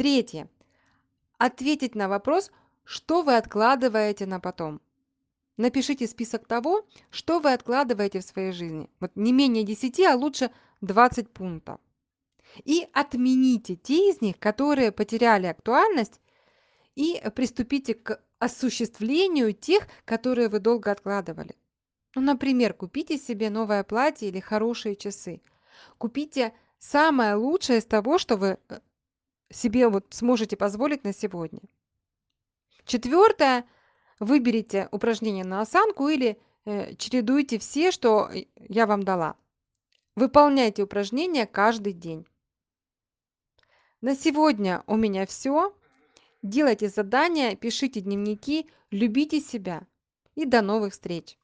Третье. Ответить на вопрос, что вы откладываете на потом. Напишите список того, что вы откладываете в своей жизни. Вот не менее 10, а лучше 20 пунктов. И отмените те из них, которые потеряли актуальность, и приступите к осуществлению тех, которые вы долго откладывали. Ну, например, купите себе новое платье или хорошие часы. Купите самое лучшее из того, что вы себе вот сможете позволить на сегодня. Четвертое. Выберите упражнение на осанку или чередуйте все, что я вам дала. Выполняйте упражнения каждый день. На сегодня у меня все. Делайте задания, пишите дневники, любите себя. И до новых встреч!